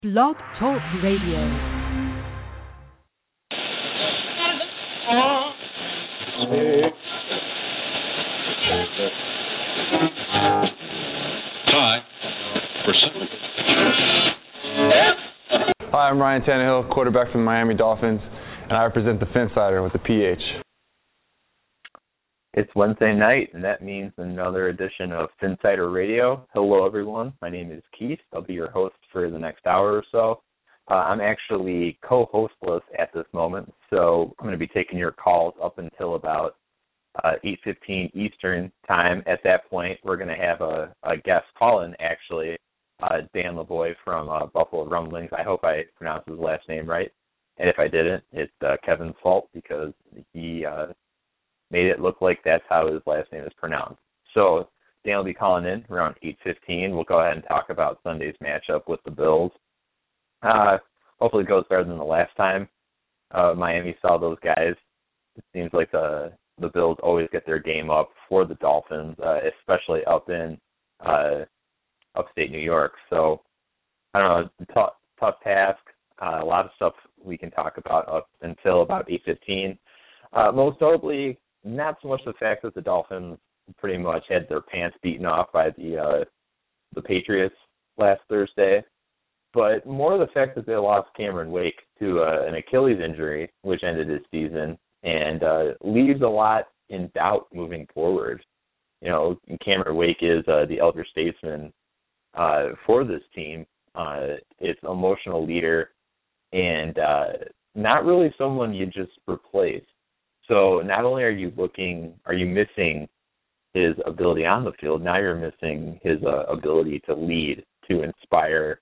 Blog Talk Radio. Hi, I'm Ryan Tannehill, quarterback for the Miami Dolphins, and I represent the Phinsider with the PH. It's Wednesday night, and that means another edition of Phinsider Radio. Hello, everyone. My name is Keith. I'll be your host for the next hour or so. I'm actually co-hostless at this moment, so I'm going to be taking your calls up until about 8:15 Eastern time. At that point, we're going to have a guest call-in, actually, Dan LeBoy from Buffalo Rumblings. I hope I pronounced his last name right. And if I didn't, it's Kevin's fault because he made it look like that's how his last name is pronounced. So Dan will be calling in around 8:15. We'll go ahead and talk about Sunday's matchup with the Bills. Hopefully it goes better than the last time Miami saw those guys. It seems like the Bills always get their game up for the Dolphins, especially up in upstate New York. So, I don't know, tough task. A lot of stuff we can talk about up until about 8:15. Most notably, not so much the fact that the Dolphins pretty much had their pants beaten off by the Patriots last Thursday, but more the fact that they lost Cameron Wake to an Achilles injury, which ended his season, and leaves a lot in doubt moving forward. You know, Cameron Wake is the elder statesman for this team. It's an emotional leader and not really someone you just replace. So not only are you missing his ability on the field, now you're missing his ability to lead, to inspire,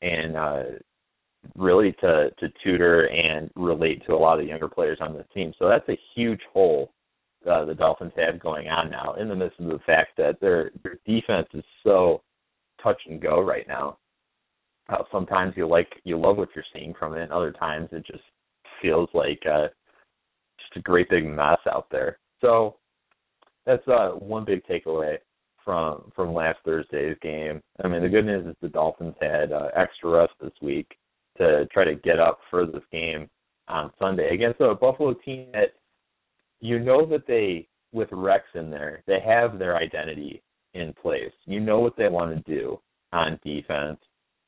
and really to tutor and relate to a lot of the younger players on the team. So that's a huge hole the Dolphins have going on now, in the midst of the fact that their defense is so touch and go right now. Sometimes you love what you're seeing from it, and other times it just feels like just a great big mess out there. So that's one big takeaway from last Thursday's game. I mean, the good news is the Dolphins had extra rest this week to try to get up for this game on Sunday against a Buffalo team that you know that they, with Rex in there, they have their identity in place. You know what they want to do on defense.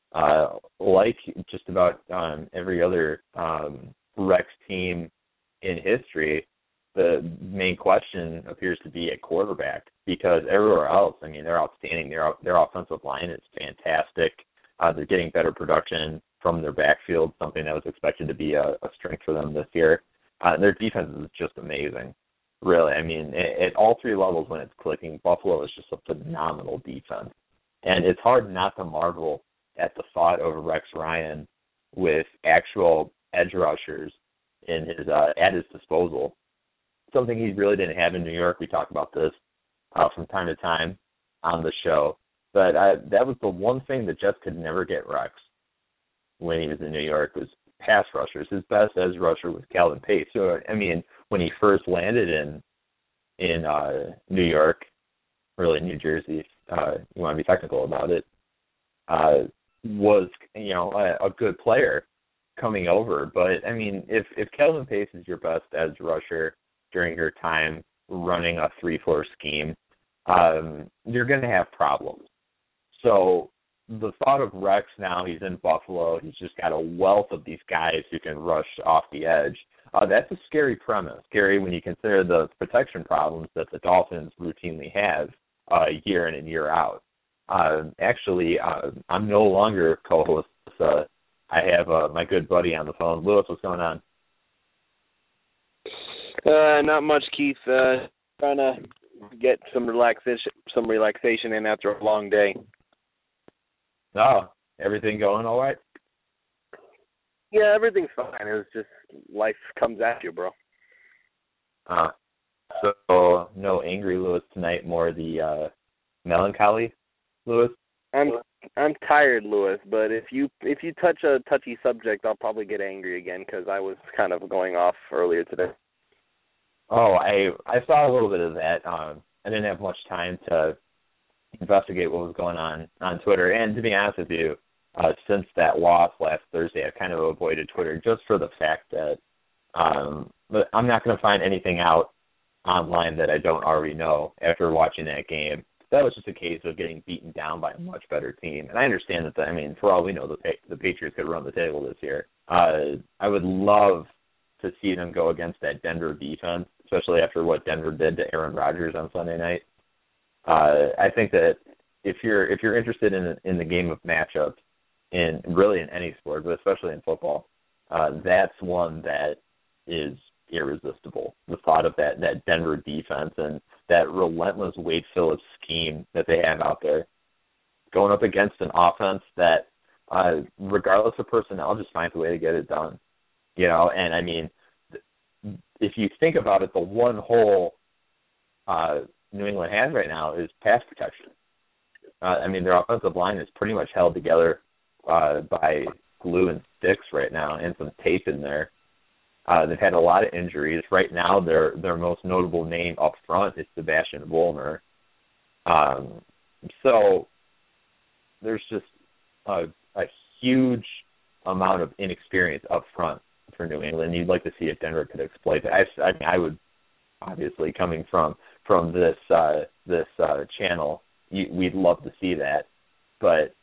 Like just about every other Rex team in history, the main question appears to be at quarterback, because everywhere else, I mean, they're outstanding. Their offensive line is fantastic. They're getting better production from their backfield, something that was expected to be a strength for them this year. Their defense is just amazing, really. I mean, at all three levels when it's clicking, Buffalo is just a phenomenal defense. And it's hard not to marvel at the thought of Rex Ryan with actual edge rushers in his at his disposal, something he really didn't have in New York. We talk about this from time to time on the show, but that was the one thing that Jets could never get Rex when he was in New York, was pass rushers. His best edge rusher was Calvin Pace. So, I mean, when he first landed in New York, really New Jersey, if you want to be technical about it, was, you know, a good player coming over. But, I mean, if Calvin Pace is your best edge rusher during your time running a 3-4 scheme, you're going to have problems. So the thought of Rex now, he's in Buffalo, he's just got a wealth of these guys who can rush off the edge. That's a scary premise. Scary when you consider the protection problems that the Dolphins routinely have year in and year out. Actually, I'm no longer co-host. I have my good buddy on the phone. Lewis, what's going on? Not much, Keith. Trying to get some relaxation in after a long day. Oh, everything going all right? Yeah, everything's fine. It was just life comes at you, bro. So no angry Lewis tonight, more the melancholy Lewis? I'm tired, Lewis, but if you touch a touchy subject, I'll probably get angry again, because I was kind of going off earlier today. Oh, I saw a little bit of that. I didn't have much time to investigate what was going on Twitter, and to be honest with you, since that loss last Thursday, I've kind of avoided Twitter just for the fact that but I'm not going to find anything out online that I don't already know after watching that game. That was just a case of getting beaten down by a much better team. And I understand that, for all we know, the Patriots could run the table this year. I would love to see them go against that Denver defense, especially after what Denver did to Aaron Rodgers on Sunday night. I think that if you're interested in the game of matchups, in any sport, but especially in football, that's one that is irresistible. The thought of that Denver defense and that relentless Wade Phillips scheme that they have out there, going up against an offense that, regardless of personnel, just finds a way to get it done. And I mean, if you think about it, the one hole New England has right now is pass protection. Their offensive line is pretty much held together by glue and sticks right now, and some tape in there. They've had a lot of injuries. Right now, their most notable name up front is Sebastian Vollmer. So there's just a huge amount of inexperience up front for New England. You'd like to see if Denver could exploit that. I would, obviously, coming from this channel, we'd love to see that. But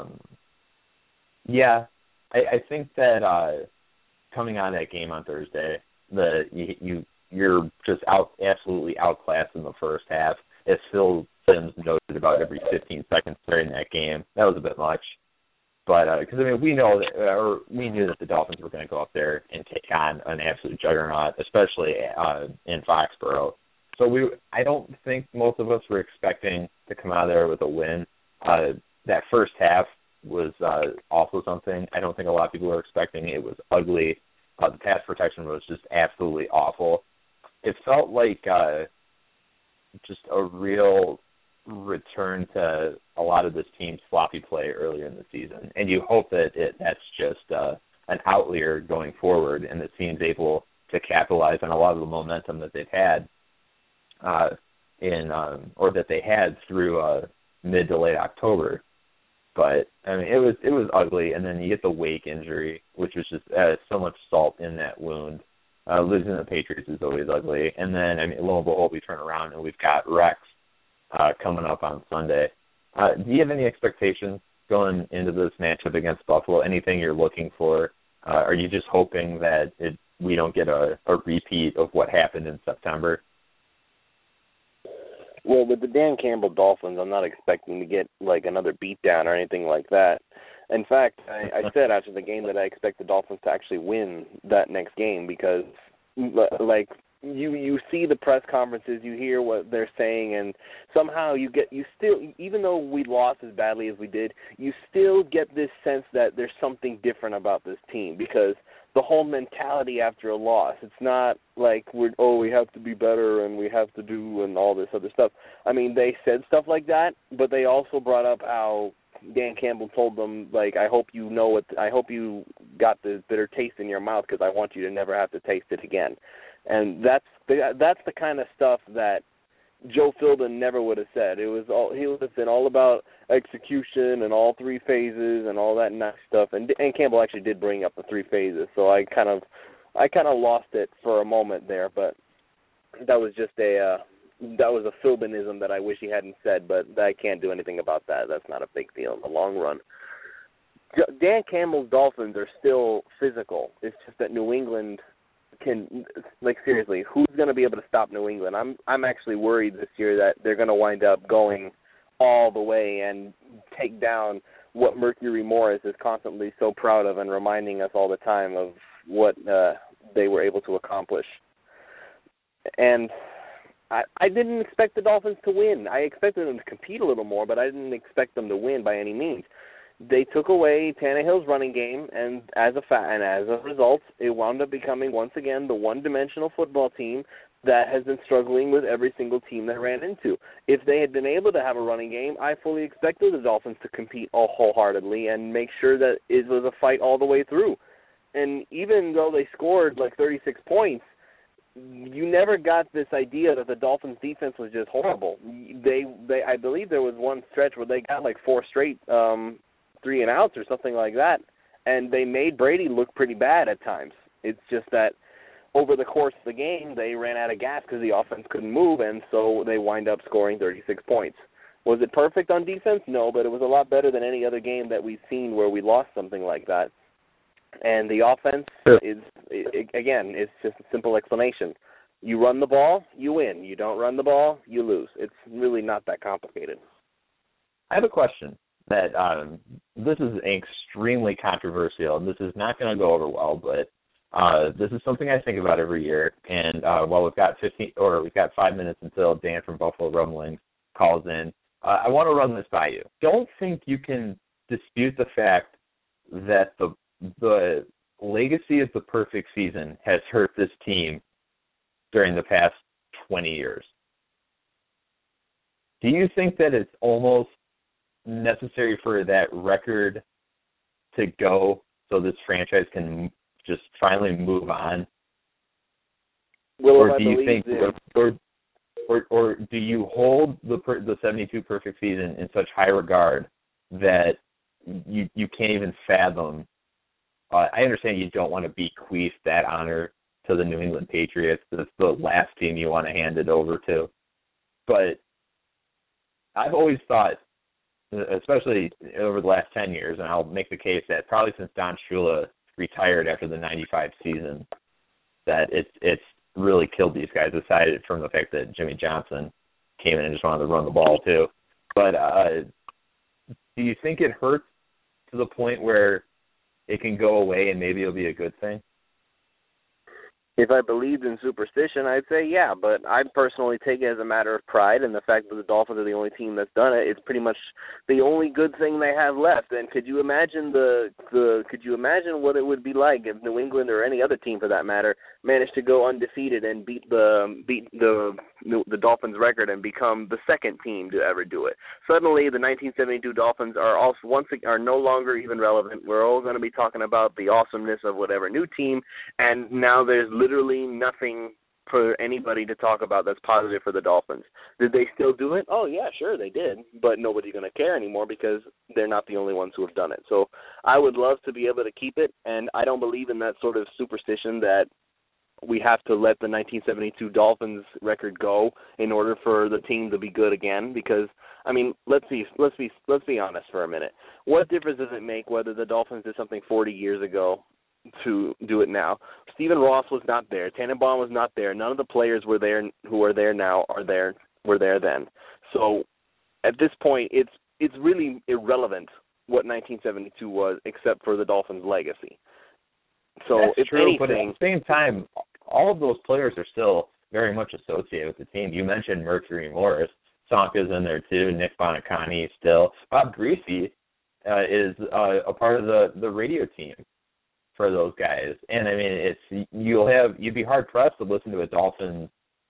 yeah, I think that coming out of that game on Thursday, you're just absolutely outclassed in the first half. As Phil Simms noted about every 15 seconds during that game, that was a bit much. But because we knew that the Dolphins were going to go up there and take on an absolute juggernaut, especially in Foxborough. So I don't think most of us were expecting to come out of there with a win. That first half was also something I don't think a lot of people were expecting. It was ugly. The pass protection was just absolutely awful. It felt like just a real return to a lot of this team's sloppy play earlier in the season. And you hope that that's just an outlier going forward, and the team's able to capitalize on a lot of the momentum that they've had or that they had through mid to late October. But it was ugly, and then you get the Wake injury, which was just so much salt in that wound. Losing the Patriots is always ugly, and then lo and behold, we turn around and we've got Rex coming up on Sunday. Do you have any expectations going into this matchup against Buffalo? Anything you're looking for? Are you just hoping that we don't get a repeat of what happened in September? Well, with the Dan Campbell Dolphins, I'm not expecting to get another beatdown or anything like that. In fact, I said after the game that I expect the Dolphins to actually win that next game because, you see the press conferences, you hear what they're saying, and somehow you still, even though we lost as badly as we did, you still get this sense that there's something different about this team because the whole mentality after a loss, it's not like we have to be better and we have to do and all this other stuff. They said stuff like that, but they also brought up how Dan Campbell told them, I hope you got the bitter taste in your mouth because I want you to never have to taste it again. And that's the kind of stuff that Joe Philbin never would have said. He would have been all about execution and all three phases and all that nice stuff. And Campbell actually did bring up the three phases, so I kind of lost it for a moment there. But that was just that was a Philbinism that I wish he hadn't said. But I can't do anything about that. That's not a big deal in the long run. Dan Campbell's Dolphins are still physical. It's just that New England can, seriously, who's going to be able to stop New England? I'm actually worried this year that they're going to wind up going all the way and take down what Mercury Morris is constantly so proud of and reminding us all the time of what they were able to accomplish. And I didn't expect the Dolphins to win. I expected them to compete a little more, but I didn't expect them to win by any means. They took away Tannehill's running game, and as a result, it wound up becoming, once again, the one-dimensional football team that has been struggling with every single team that ran into. If they had been able to have a running game, I fully expected the Dolphins to compete wholeheartedly and make sure that it was a fight all the way through. And even though they scored 36 points, you never got this idea that the Dolphins' defense was just horrible. I believe there was one stretch where they got 4 straight 3 and outs or something like that, and they made Brady look pretty bad at times. It's just that over the course of the game, they ran out of gas because the offense couldn't move, and so they wind up scoring 36 points. Was it perfect on defense? No, but it was a lot better than any other game that we've seen where we lost something like that. And the offense again, it's just a simple explanation. You run the ball, you win. You don't run the ball, you lose. It's really not that complicated. I have a question that this is extremely controversial, and this is not going to go over well, but this is something I think about every year. And while we've got 5 minutes until Dan from Buffalo Rumblings calls in, I want to run this by you. Don't think you can dispute the fact that the legacy of the perfect season has hurt this team during the past 20 years. Do you think that it's almost necessary for that record to go so this franchise can just finally move on? Or do you think, or do you hold the 72 perfect season in such high regard that you can't even fathom? I understand you don't want to bequeath that honor to the New England Patriots. That's the last team you want to hand it over to. But I've always thought, especially over the last 10 years, and I'll make the case that probably since Don Shula retired after the 95 season, that it's really killed these guys, aside from the fact that Jimmy Johnson came in and just wanted to run the ball too. But do you think it hurts to the point where it can go away and maybe it'll be a good thing? If I believed in superstition, I'd say yeah, but I personally take it as a matter of pride, and the fact that the Dolphins are the only team that's done it, it's pretty much the only good thing they have left. And could you imagine could you imagine what it would be like if New England, or any other team for that matter, managed to go undefeated and beat the Dolphins record and become the second team to ever do it? Suddenly, the 1972 Dolphins are no longer even relevant. We're all going to be talking about the awesomeness of whatever new team, and now there's literally nothing for anybody to talk about that's positive for the Dolphins. Did they still do it? Oh, yeah, sure, they did. But nobody's going to care anymore because they're not the only ones who have done it. So I would love to be able to keep it, and I don't believe in that sort of superstition that we have to let the 1972 Dolphins record go in order for the team to be good again. Because, I mean, let's be honest for a minute. What difference does it make whether the Dolphins did something 40 years ago to do it now? Stephen Ross was not there. Tannenbaum was not there. None of the players were there who are there now were there then. So at this point, it's really irrelevant what 1972 was, except for the Dolphins' legacy. So that's if true, anything, but at the same time, all of those players are still very much associated with the team. You mentioned Mercury Morris. Sonka's in there too. Nick Bonacani still. Bob Greasy is a part of the radio team for those guys. And I mean, you'd be hard pressed to listen to a Dolphins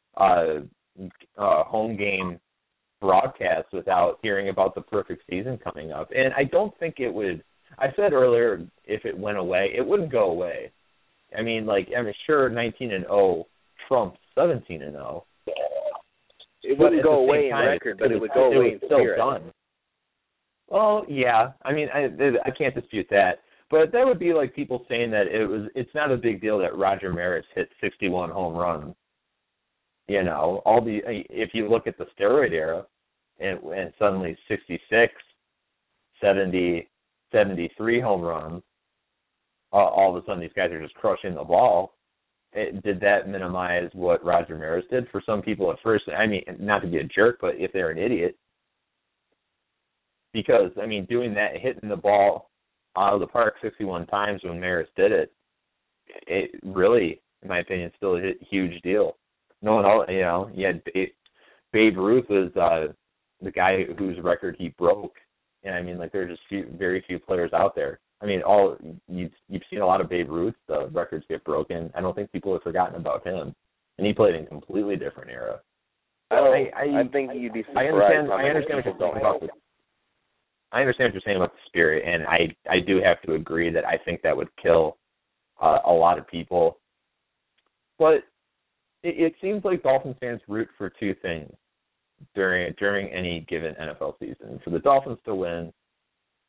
home game broadcast without hearing about the perfect season coming up. And I don't think it would. I said earlier, if it went away, it wouldn't go away. I mean, sure, 19-0 trumps 17-0. It wouldn't go away in record, but it would go away in spirit. Done. Well, yeah. I mean, I can't dispute that. But that would be like people saying that it's not a big deal that Roger Maris hit 61 home runs. You know, if you look at the steroid era and suddenly 66, 70, 73 home runs, all of a sudden these guys are just crushing the ball. Did that minimize what Roger Maris did? For some people at first, I mean, not to be a jerk, but if they're an idiot. Because, I mean, doing that, hitting the ball out of the park 61 times when Maris did it, it really, in my opinion, still a huge deal. No one else, you know, Babe Ruth was the guy whose record he broke. And I mean, like, there's just very few players out there. I mean, you've seen a lot of Babe Ruth, the records get broken. I don't think people have forgotten about him. And he played in a completely different era. I think you'd be surprised. I understand what you're saying about I understand what you're saying about the spirit, and I do have to agree that I think that would kill a lot of people. But it seems like Dolphins fans root for two things during any given NFL season: for the Dolphins to win,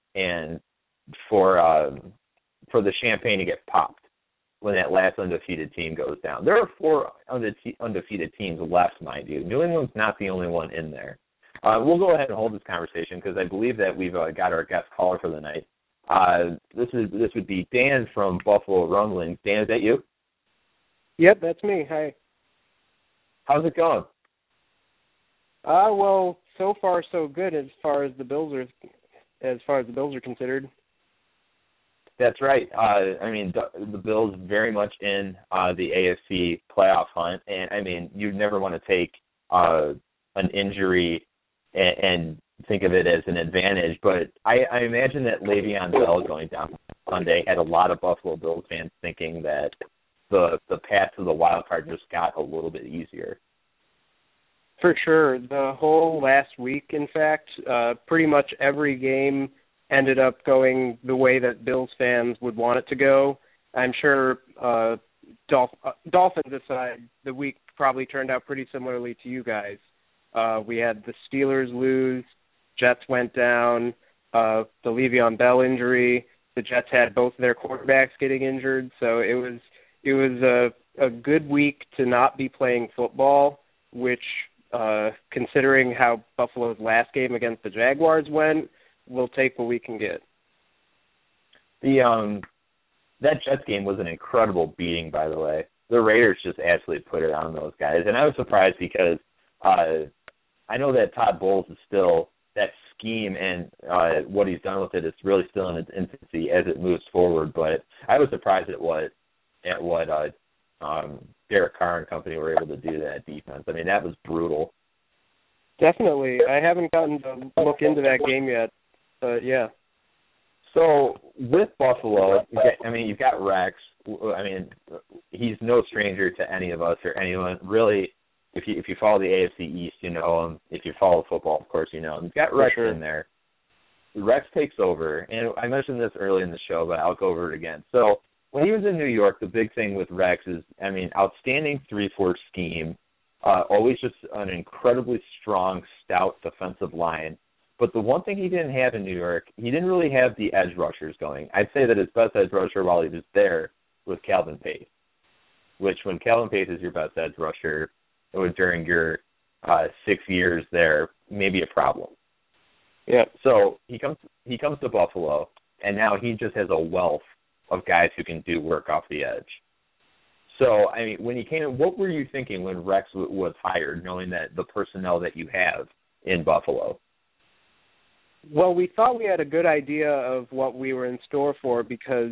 and for the champagne to get popped when that last undefeated team goes down. There are 4 undefeated teams left, mind you. New England's not the only one in there. We'll go ahead and hold this conversation because I believe that we've got our guest caller for the night. This would be Dan from Buffalo Rumblings. Dan, is that you? Yep, that's me. Hi. How's it going? Well, so far so good as far as the Bills are considered. That's right. I mean, the Bills very much in the AFC playoff hunt, and I mean, you never want to take an injury and think of it as an advantage, but I imagine that Le'Veon Bell going down Sunday had a lot of Buffalo Bills fans thinking that the path to the wild card just got a little bit easier. For sure. The whole last week, in fact, pretty much every game ended up going the way that Bills fans would want it to go. I'm sure Dolphins aside, the week probably turned out pretty similarly to you guys. We had the Steelers lose, Jets went down, the Le'Veon Bell injury. The Jets had both of their quarterbacks getting injured, so it was a good week to not be playing football, which, considering how Buffalo's last game against the Jaguars went, we'll take what we can get. That Jets game was an incredible beating, by the way. The Raiders just absolutely put it on those guys, and I was surprised because I know that Todd Bowles is still, that scheme and what he's done with it is really still in its infancy as it moves forward, but I was surprised at what Derek Carr and company were able to do to that defense. I mean, that was brutal. Definitely. I haven't gotten to look into that game yet, but yeah. So with Buffalo, you've got Rex. I mean, he's no stranger to any of us or anyone. Really, if you follow the AFC East, you know him. If you follow football, of course, you know him. You've got Rex in there. Rex takes over, and I mentioned this early in the show, but I'll go over it again. So when he was in New York, the big thing with Rex is, I mean, outstanding 3-4 scheme, always just an incredibly strong, stout defensive line. But the one thing he didn't have in New York, he didn't really have the edge rushers going. I'd say that his best edge rusher while he was there was Calvin Pace, which when Calvin Pace is your best edge rusher, it was during your 6 years there, maybe a problem. Yeah. So he comes to Buffalo, and now he just has a wealth of guys who can do work off the edge. So, I mean, when he came in, what were you thinking when Rex was hired, knowing that the personnel that you have in Buffalo? Well, we thought we had a good idea of what we were in store for because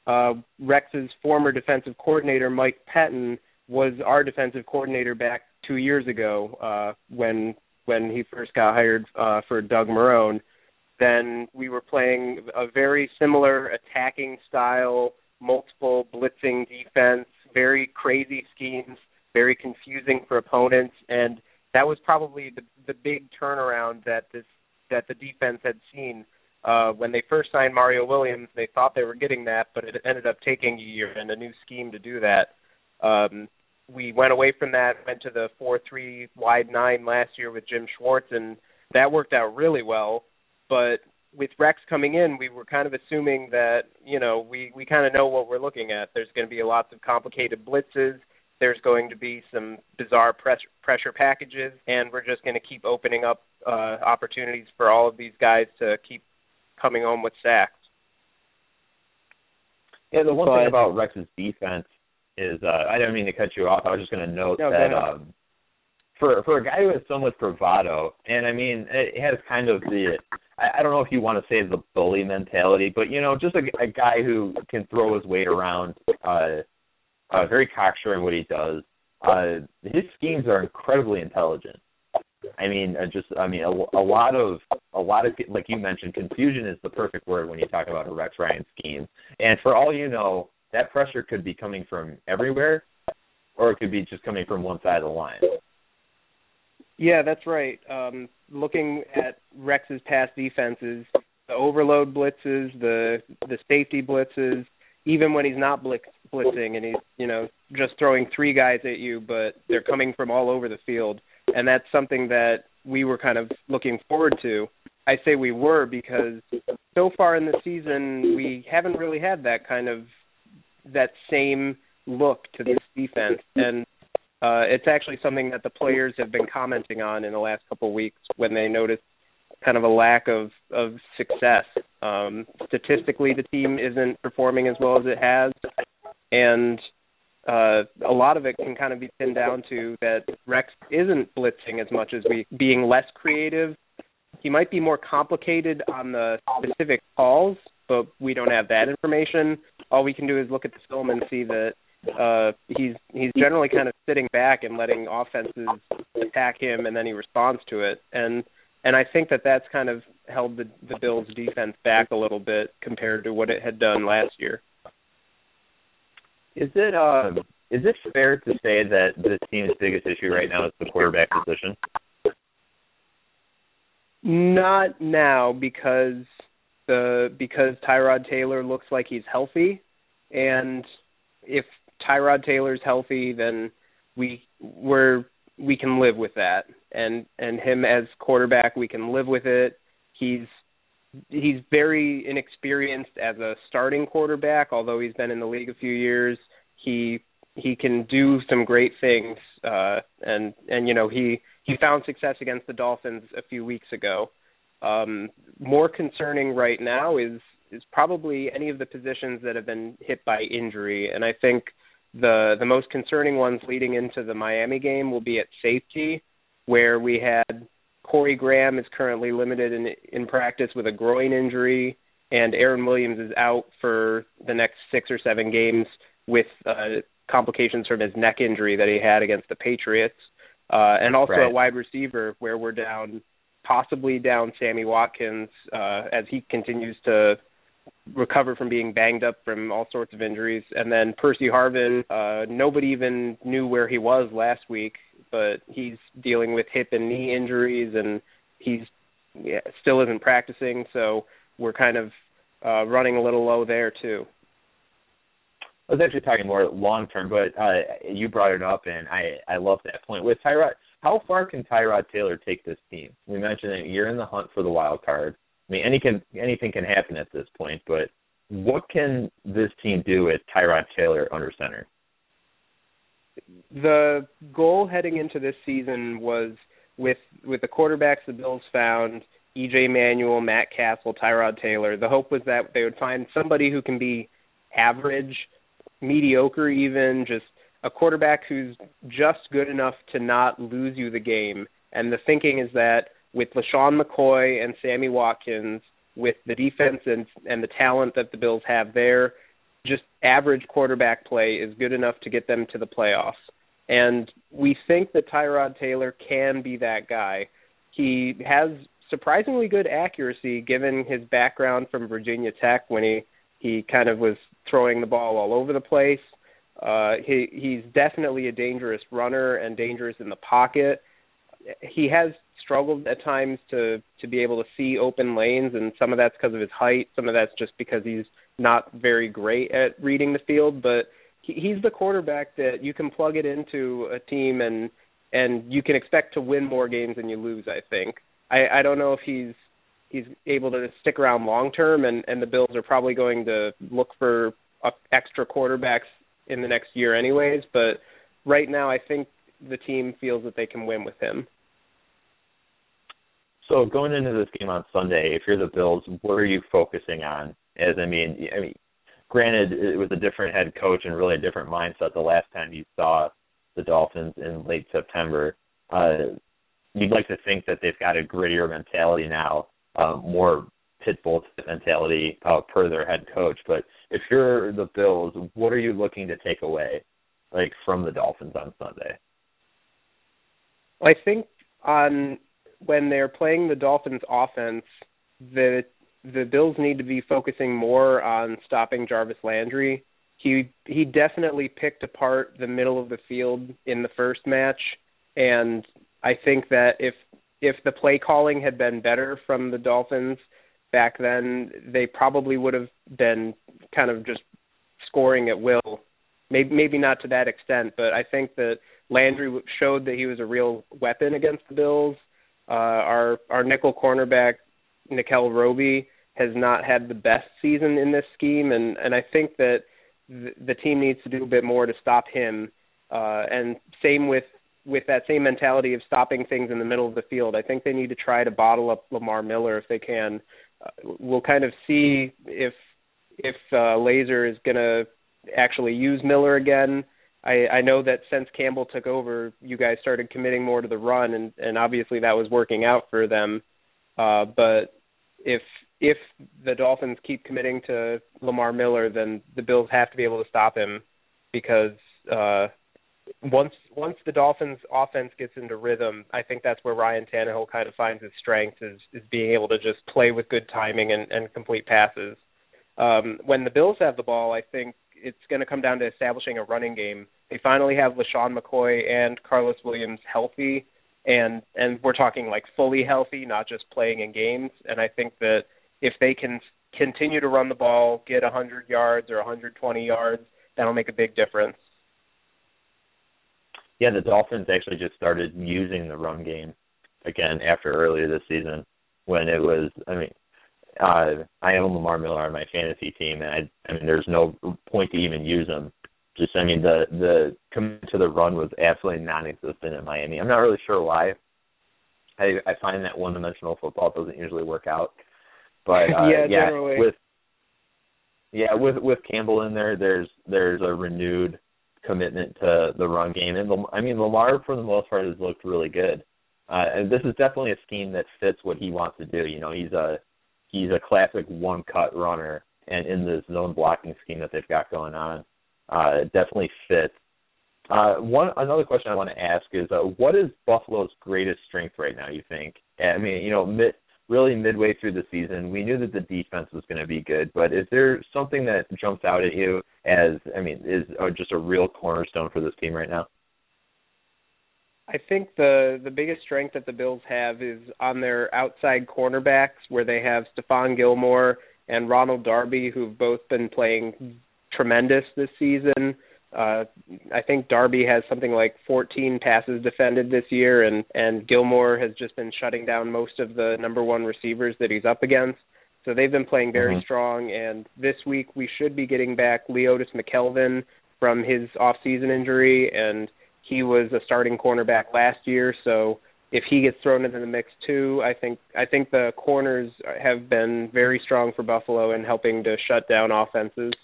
Rex's former defensive coordinator, Mike Pettin, was our defensive coordinator back 2 years ago when he first got hired for Doug Marrone. Then we were playing a very similar attacking style, multiple blitzing defense, very crazy schemes, very confusing for opponents, and that was probably the big turnaround that the defense had seen. When they first signed Mario Williams, they thought they were getting that, but it ended up taking a year and a new scheme to do that. We went away from that, went to the 4-3 wide 9 last year with Jim Schwartz, and that worked out really well. But with Rex coming in, we were kind of assuming that, you know, we kind of know what we're looking at. There's going to be lots of complicated blitzes. There's going to be some bizarre pressure packages, and we're just going to keep opening up opportunities for all of these guys to keep coming home with sacks. Yeah, the one thing about Rex's defense is, I didn't mean to cut you off. I was just going to note that for a guy who has so much bravado, and I mean, it has kind of I don't know if you want to say the bully mentality, but, you know, just a guy who can throw his weight around, very cocksure in what he does. His schemes are incredibly intelligent. I mean, a lot of, like you mentioned, confusion is the perfect word when you talk about a Rex Ryan scheme. And for all you know, that pressure could be coming from everywhere, or it could be just coming from one side of the line. Yeah, that's right. Looking at Rex's past defenses, the overload blitzes, the safety blitzes, even when he's not blitzing and he's, you know, just throwing 3 guys at you, but they're coming from all over the field. And that's something that we were kind of looking forward to. I say we were because so far in the season we haven't really had that same look to this defense, and it's actually something that the players have been commenting on in the last couple of weeks when they noticed kind of a lack of success. Statistically, the team isn't performing as well as it has, and a lot of it can kind of be pinned down to that Rex isn't blitzing as much as being less creative. He might be more complicated on the specific calls, but we don't have that information. All we can do is look at the film and see that he's generally kind of sitting back and letting offenses attack him, and then he responds to it. And I think that's kind of held the Bills' defense back a little bit compared to what it had done last year. Is it fair to say that this team's biggest issue right now is the quarterback position? Not now, because Tyrod Taylor looks like he's healthy, and if Tyrod Taylor's healthy, then we can live with that, and him as quarterback, we can live with it. He's very inexperienced as a starting quarterback, although he's been in the league a few years. He can do some great things, and you know, he found success against the Dolphins a few weeks ago. More concerning right now is probably any of the positions that have been hit by injury, and I think the most concerning ones leading into the Miami game will be at safety, where we had Corey Graham is currently limited in practice with a groin injury, and Aaron Williams is out for the next 6 or 7 games with complications from his neck injury that he had against the Patriots. And also right. At wide receiver, where we're possibly down Sammy Watkins as he continues to recover from being banged up from all sorts of injuries. And then Percy Harvin, nobody even knew where he was last week, but he's dealing with hip and knee injuries, and he's still isn't practicing, so we're kind of running a little low there too. I was actually talking more long-term, but you brought it up, and I love that point. With Tyrod, how far can Tyrod Taylor take this team? We mentioned that you're in the hunt for the wild card. I mean, anything can happen at this point, but what can this team do with Tyrod Taylor under center? The goal heading into this season was with the quarterbacks the Bills found, E.J. Manuel, Matt Castle, Tyrod Taylor. The hope was that they would find somebody who can be average, mediocre even, just a quarterback who's just good enough to not lose you the game. And the thinking is that with LaShawn McCoy and Sammy Watkins, with the defense and the talent that the Bills have there, just average quarterback play is good enough to get them to the playoffs. And we think that Tyrod Taylor can be that guy. He has surprisingly good accuracy given his background from Virginia Tech when he kind of was throwing the ball all over the place. He's definitely a dangerous runner and dangerous in the pocket. He has struggled at times to be able to see open lanes, and some of that's because of his height. Some of that's just because he's not very great at reading the field. But he's the quarterback that you can plug it into a team and you can expect to win more games than you lose, I think. I don't know if he's able to stick around long term, and the Bills are probably going to look for extra quarterbacks in the next year anyways. But right now I think the team feels that they can win with him. So going into this game on Sunday, if you're the Bills, what are you focusing on? I mean, granted, it was a different head coach and really a different mindset the last time you saw the Dolphins in late September. You'd like to think that they've got a grittier mentality now, more pit bull mentality per their head coach. But if you're the Bills, what are you looking to take away, from the Dolphins on Sunday? I think when they're playing the Dolphins offense, the Bills need to be focusing more on stopping Jarvis Landry. He definitely picked apart the middle of the field in the first match, and I think that if the play calling had been better from the Dolphins back then, they probably would have been kind of just scoring at will. Maybe not to that extent, but I think that Landry showed that he was a real weapon against the Bills, Our nickel cornerback, Nickel Roby, has not had the best season in this scheme, and I think that the team needs to do a bit more to stop him. And same with that same mentality of stopping things in the middle of the field. I think they need to try to bottle up Lamar Miller if they can. We'll kind of see if Laser is going to actually use Miller again. I know that since Campbell took over, you guys started committing more to the run, and obviously that was working out for them. But if the Dolphins keep committing to Lamar Miller, then the Bills have to be able to stop him, because once the Dolphins' offense gets into rhythm, I think that's where Ryan Tannehill kind of finds his strength, is being able to just play with good timing and complete passes. When the Bills have the ball, I think it's going to come down to establishing a running game. They finally have LaShawn McCoy and Carlos Williams healthy, and we're talking like fully healthy, not just playing in games. And I think that if they can continue to run the ball, get 100 yards or 120 yards, that'll make a big difference. Yeah, the Dolphins actually just started using the run game again after earlier this season, when it was, I own Lamar Miller on my fantasy team, and I mean, there's no point to even use him. Just, the commitment to the run was absolutely non-existent in Miami. I'm not really sure why. I find that one-dimensional football doesn't usually work out. But generally. With Campbell in there, there's a renewed commitment to the run game, and Lamar for the most part has looked really good. And this is definitely a scheme that fits what he wants to do. He's a classic one-cut runner, and in the zone blocking scheme that they've got going on, it definitely fits. Another question I want to ask is, what is Buffalo's greatest strength right now, you think? Really midway through the season, we knew that the defense was going to be good, but is there something that jumps out at you as, is just a real cornerstone for this team right now? I think the biggest strength that the Bills have is on their outside cornerbacks, where they have Stephon Gilmore and Ronald Darby, who've both been playing tremendous this season. I think Darby has something like 14 passes defended this year, and Gilmore has just been shutting down most of the number one receivers that he's up against. So they've been playing very strong, and this week we should be getting back Leotis McKelvin from his off-season injury, and he was a starting cornerback last year, so if he gets thrown into the mix too, I think the corners have been very strong for Buffalo in helping to shut down offenses.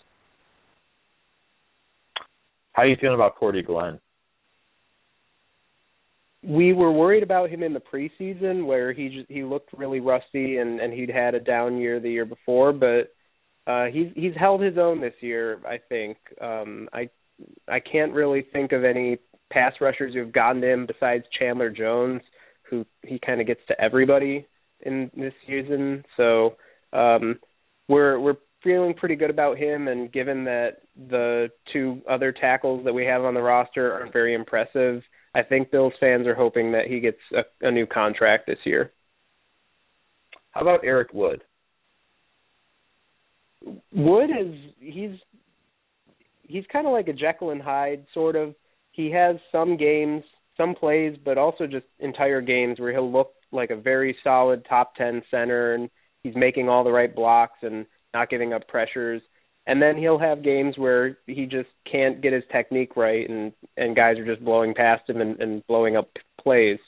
How are you feeling about Cordy Glenn? We were worried about him in the preseason, where he looked really rusty and he'd had a down year the year before, but he's held his own this year, I think. I can't really think of any pass rushers who have gotten to him besides Chandler Jones, who he kind of gets to everybody in this season. So we're feeling pretty good about him, and given that the two other tackles that we have on the roster aren't very impressive, I think Bills fans are hoping that he gets a new contract this year. How about Eric Wood? Wood he's kind of like a Jekyll and Hyde, sort of. He has some games, some plays, but also just entire games where he'll look like a very solid top 10 center, and he's making all the right blocks and not giving up pressures. And then he'll have games where he just can't get his technique right, and guys are just blowing past him and blowing up plays.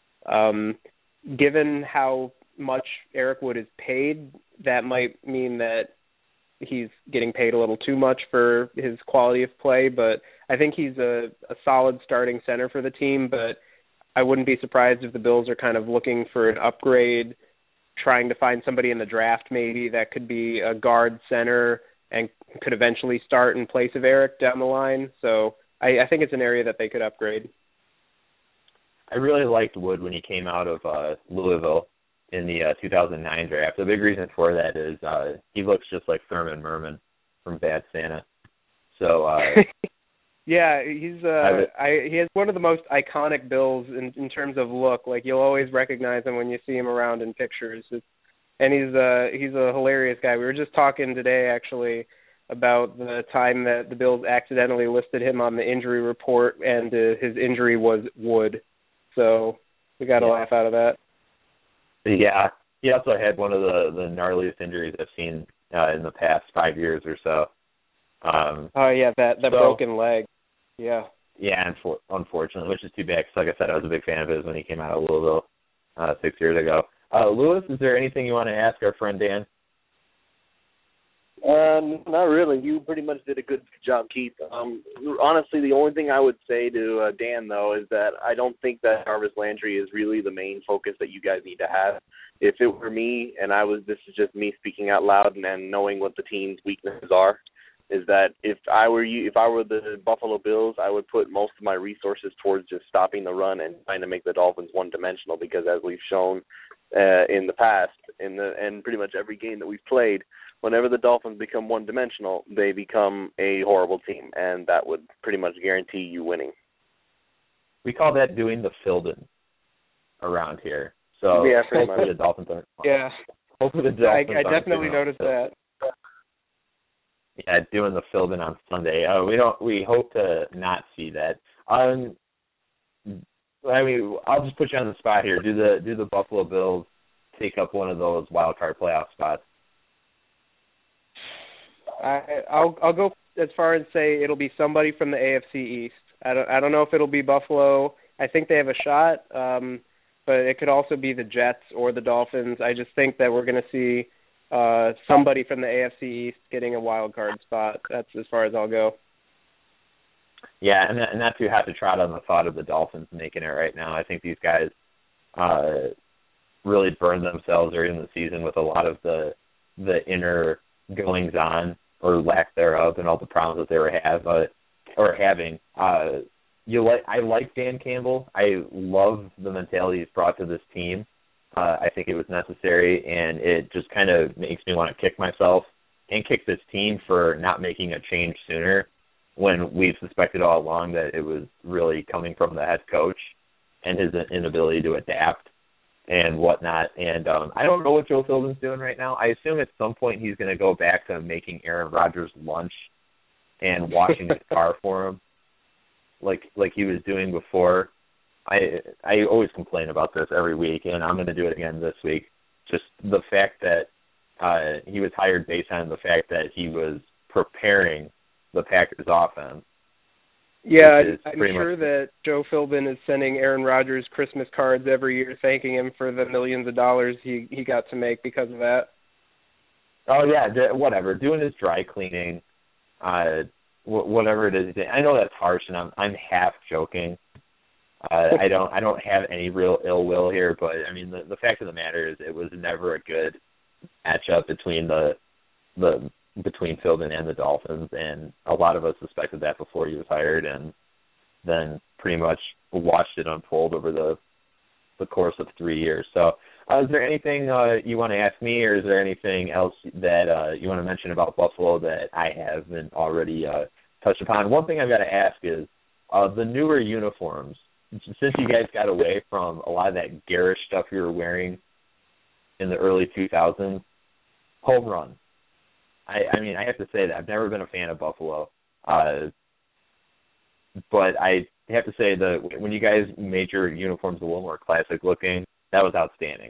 Given how much Eric Wood is paid, that might mean that he's getting paid a little too much for his quality of play, but I think he's a solid starting center for the team. But I wouldn't be surprised if the Bills are kind of looking for an upgrade, trying to find somebody in the draft maybe that could be a guard center and could eventually start in place of Eric down the line. So I think it's an area that they could upgrade. I really liked Wood when he came out of Louisville in the 2009 draft. The big reason for that is he looks just like Thurman Merman from Bad Santa. So yeah, he has one of the most iconic Bills in terms of look. Like, you'll always recognize him when you see him around in pictures. And he's a hilarious guy. We were just talking today actually about the time that the Bills accidentally listed him on the injury report, and his injury was Wood. So we got a laugh out of that. Yeah, he also had one of the gnarliest injuries I've seen in the past 5 years or so. That broken leg. Yeah. Yeah, unfortunately, which is too bad, 'cause like I said, I was a big fan of his when he came out of Louisville 6 years ago. Lewis, is there anything you want to ask our friend Dan? Not really. You pretty much did a good job, Keith. Honestly, the only thing I would say to Dan, though, is that I don't think that Jarvis Landry is really the main focus that you guys need to have. If it were me, and this is just me speaking out loud and knowing what the team's weaknesses are, is that if I were the Buffalo Bills, I would put most of my resources towards just stopping the run and trying to make the Dolphins one-dimensional, because as we've shown in the past, and pretty much every game that we've played, whenever the Dolphins become one-dimensional, they become a horrible team, and that would pretty much guarantee you winning. We call that doing the Philbin around here. So yeah, pretty much. The Dolphins aren't. Yeah. Hopefully the Dolphins I definitely noticed that. Yeah, doing the Philbin on Sunday. We hope to not see that. I mean, I'll just put you on the spot here. Do the Buffalo Bills take up one of those wild card playoff spots? I'll go as far as say it'll be somebody from the AFC East. I don't know if it'll be Buffalo. I think they have a shot, but it could also be the Jets or the Dolphins. I just think that we're going to see somebody from the AFC East getting a wild card spot. That's as far as I'll go. Yeah, and that's who have to trot on the thought of the Dolphins making it right now. I think these guys really burned themselves early in the season with a lot of the inner goings on or lack thereof and all the problems that they were having. I like Dan Campbell. I love the mentality he's brought to this team. I think it was necessary, and it just kind of makes me want to kick myself and kick this team for not making a change sooner, when we've suspected all along that it was really coming from the head coach and his inability to adapt and whatnot. And I don't know what Joe Philbin's doing right now. I assume at some point he's going to go back to making Aaron Rodgers lunch and washing his car for him like he was doing before. I always complain about this every week, and I'm going to do it again this week. Just the fact that he was hired based on the fact that he was preparing the Packers offense. Yeah, I'm sure that Joe Philbin is sending Aaron Rodgers Christmas cards every year thanking him for the millions of dollars he got to make because of that. Oh, yeah, whatever. Doing his dry cleaning, whatever it is. I know that's harsh, and I'm half joking. I don't have any real ill will here, but I mean the fact of the matter is it was never a good matchup between between Philbin and the Dolphins, and a lot of us suspected that before he was hired, and then pretty much watched it unfold over the course of 3 years. So, is there anything you want to ask me, or is there anything else that you want to mention about Buffalo that I haven't already touched upon? One thing I've got to ask is the newer uniforms. Since you guys got away from a lot of that garish stuff you were wearing in the early 2000s, home run. I mean, I have to say that I've never been a fan of Buffalo, but I have to say that when you guys made your uniforms a little more classic looking, that was outstanding.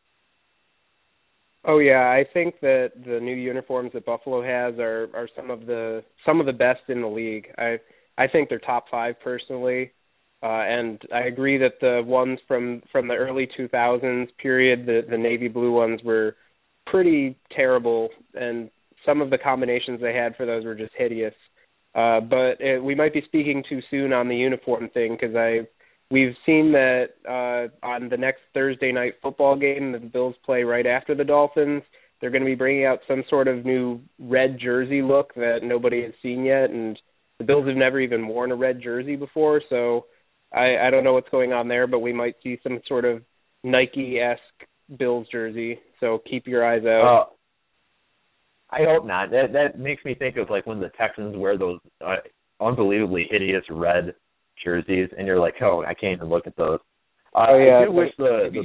Oh yeah, I think that the new uniforms that Buffalo has are some of the best in the league. I think they're top 5 personally. And I agree that the ones from the early 2000s period, the navy blue ones, were pretty terrible, and some of the combinations they had for those were just hideous. But we might be speaking too soon on the uniform thing, because we've seen that on the next Thursday night football game that the Bills play right after the Dolphins, they're going to be bringing out some sort of new red jersey look that nobody has seen yet, and the Bills have never even worn a red jersey before, so I don't know what's going on there, but we might see some sort of Nike-esque Bills jersey, so keep your eyes out. I hope not. That makes me think of like when the Texans wear those unbelievably hideous red jerseys, and you're like, oh, I can't even look at those. Yeah. I do wish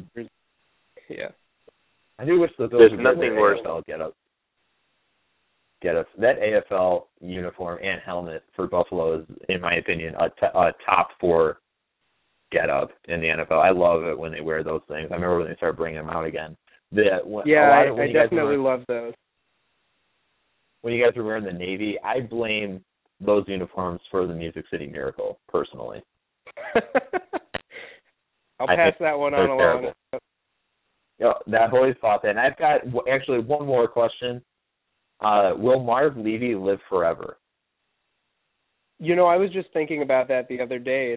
I do wish the Bills There's would nothing worse. Get us that AFL uniform and helmet for Buffalo is, in my opinion, a top 4 getup in the NFL. I love it when they wear those things. I remember when they started bringing them out again. I definitely love those. When you guys were wearing the Navy, I blame those uniforms for the Music City Miracle, personally. I'll pass that one on along. I've always thought that. And I've got actually one more question. Will Marv Levy live forever? You know, I was just thinking about that the other day.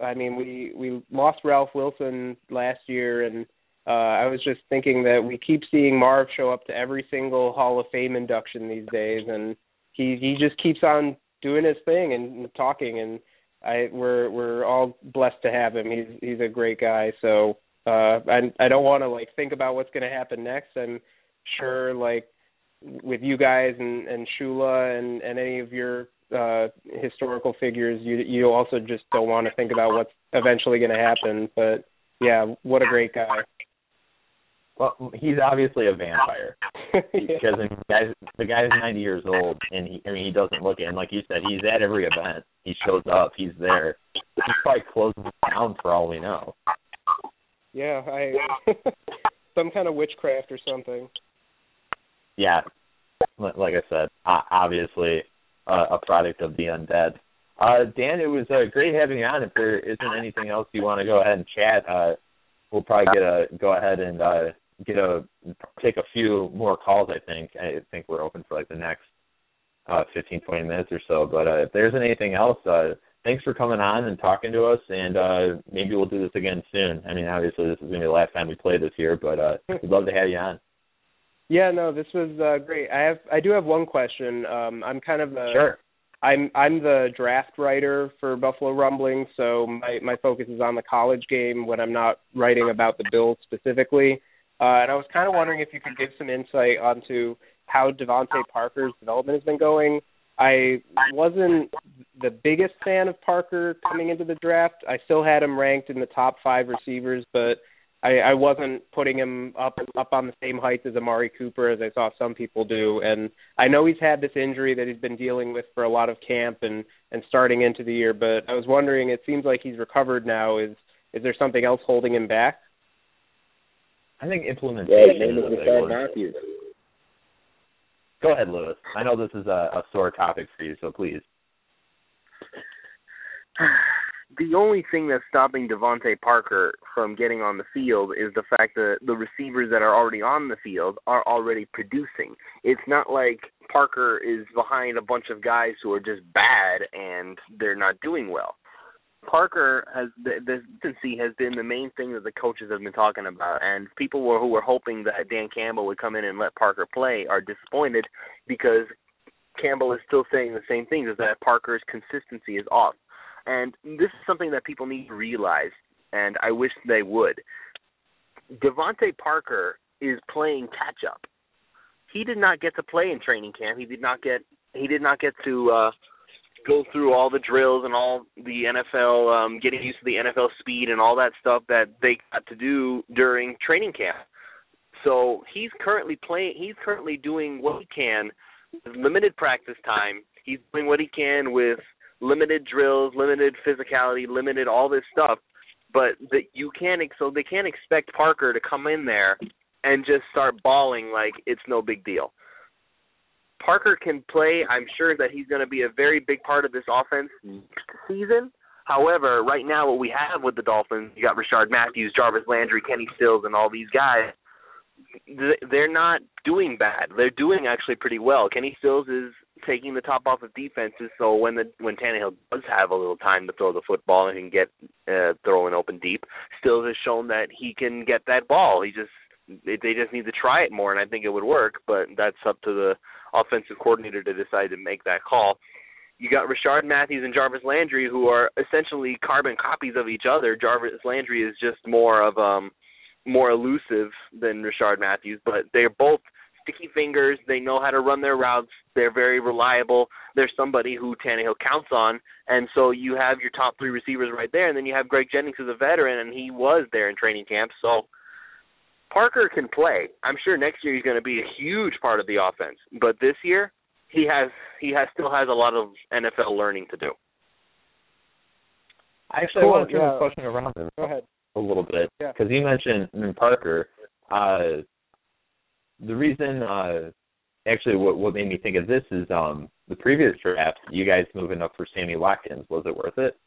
We lost Ralph Wilson last year, and I was just thinking that we keep seeing Marv show up to every single Hall of Fame induction these days, and he just keeps on doing his thing and talking, and we're all blessed to have him. He's a great guy. So I don't want to think about what's going to happen next. I'm sure with you guys and Shula and any of your historical figures, you also just don't want to think about what's eventually going to happen. But yeah, what a great guy. Well, he's obviously a vampire because the guy's 90 years old, and he doesn't look it. And like you said, he's at every event. He shows up. He's there. He's probably closing down for all we know. Yeah, some kind of witchcraft or something. Yeah, like I said, obviously a product of the undead. Dan, it was great having you on. If there isn't anything else you want to go ahead and chat, we'll probably go ahead and take a few more calls. I think we're open for the next 15, 20 minutes or so. But if there isn't anything else, thanks for coming on and talking to us, and maybe we'll do this again soon. I mean, obviously this is going to be the last time we play this year, but we'd love to have you on. Yeah, no, this was great. I do have one question. I'm kind of sure. I'm the draft writer for Buffalo Rumblings, so my focus is on the college game when I'm not writing about the Bills specifically. And I was kind of wondering if you could give some insight onto how Devontae Parker's development has been going. I wasn't the biggest fan of Parker coming into the draft. I still had him ranked in the top 5 receivers, but I wasn't putting him up on the same heights as Amari Cooper as I saw some people do. And I know he's had this injury that he's been dealing with for a lot of camp and starting into the year, but I was wondering, it seems like he's recovered now. Is there something else holding him back? I think implementation is Rashard Matthews. Go ahead, Lewis. I know this is a sore topic for you, so please. The only thing that's stopping Devontae Parker from getting on the field is the fact that the receivers that are already on the field are already producing. It's not like Parker is behind a bunch of guys who are just bad and they're not doing well. Parker the consistency has been the main thing that the coaches have been talking about, and people who were hoping that Dan Campbell would come in and let Parker play are disappointed because Campbell is still saying the same thing, is that Parker's consistency is off. And this is something that people need to realize, and I wish they would. Devontae Parker is playing catch-up. He did not get to play in training camp. He did not get to go through all the drills and all the NFL, getting used to the NFL speed and all that stuff that they got to do during training camp. So he's currently doing what he can with limited practice time. He's doing what he can with limited drills, limited physicality, limited all this stuff. But they can't expect Parker to come in there and just start balling like it's no big deal. Parker can play. I'm sure that he's going to be a very big part of this offense next season. However, right now what we have with the Dolphins, you got Rashard Matthews, Jarvis Landry, Kenny Stills, and all these guys. They're not doing bad. They're doing actually pretty well. Kenny Stills is taking the top off of defenses, so when Tannehill does have a little time to throw the football and can get throwing open deep, Stills has shown that he can get that ball. They just need to try it more, and I think it would work, but that's up to the offensive coordinator to decide to make that call. You got Rashard Matthews and Jarvis Landry, who are essentially carbon copies of each other. Jarvis Landry is just more elusive than Rashard Matthews, but they're both sticky fingers. They know how to run their routes. They're very reliable. They're somebody who Tannehill counts on, and so you have your top 3 receivers right there, and then you have Greg Jennings, who's a veteran, and he was there in training camp, so Parker can play. I'm sure next year he's going to be a huge part of the offense, but this year still has a lot of NFL learning to do. Actually, I want to turn this question around Go ahead. a little bit, Yeah. because you mentioned Parker. The reason, actually, what made me think of this is the previous draft, you guys moving up for Sammy Watkins. Was it worth it?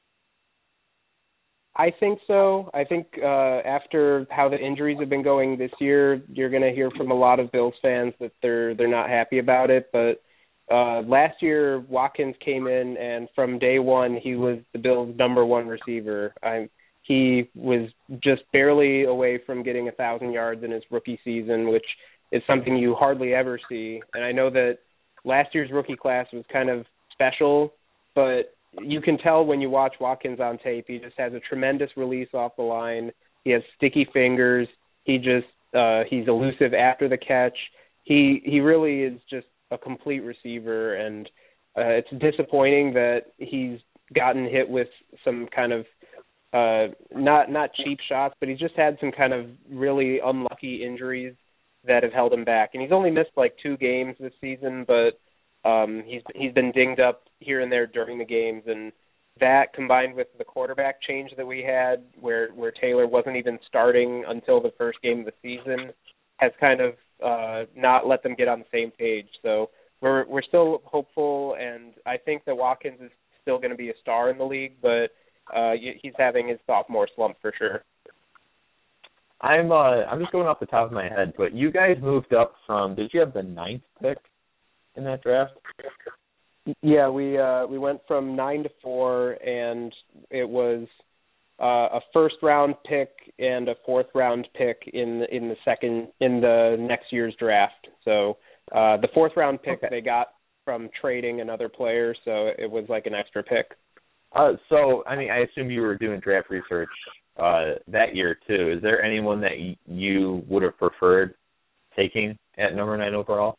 I think so. I think after how the injuries have been going this year, you're going to hear from a lot of Bills fans that they're not happy about it. But last year, Watkins came in, and from day one, he was the Bills' number one receiver. He was just barely away from getting 1,000 yards in his rookie season, which is something you hardly ever see. And I know that last year's rookie class was kind of special, but you can tell when you watch Watkins on tape, he just has a tremendous release off the line. He has sticky fingers. He's elusive after the catch. He really is just a complete receiver, and it's disappointing that he's gotten hit with some kind of not cheap shots, but he's just had some kind of really unlucky injuries that have held him back. And he's only missed like 2 games this season, but he's been dinged up here and there during the games, and that combined with the quarterback change that we had where Taylor wasn't even starting until the first game of the season has kind of not let them get on the same page. So we're still hopeful, and I think that Watkins is still going to be a star in the league, but he's having his sophomore slump for sure. I'm just going off the top of my head, but you guys moved up from, did you have the 9th pick in that draft? Yeah, we went from 9 to 4, and it was a first round pick and a fourth round pick in the next year's draft. So the fourth round pick they got from trading another player, so it was like an extra pick. So I mean, I assume you were doing draft research that year too. Is there anyone that you would have preferred taking at number 9 overall?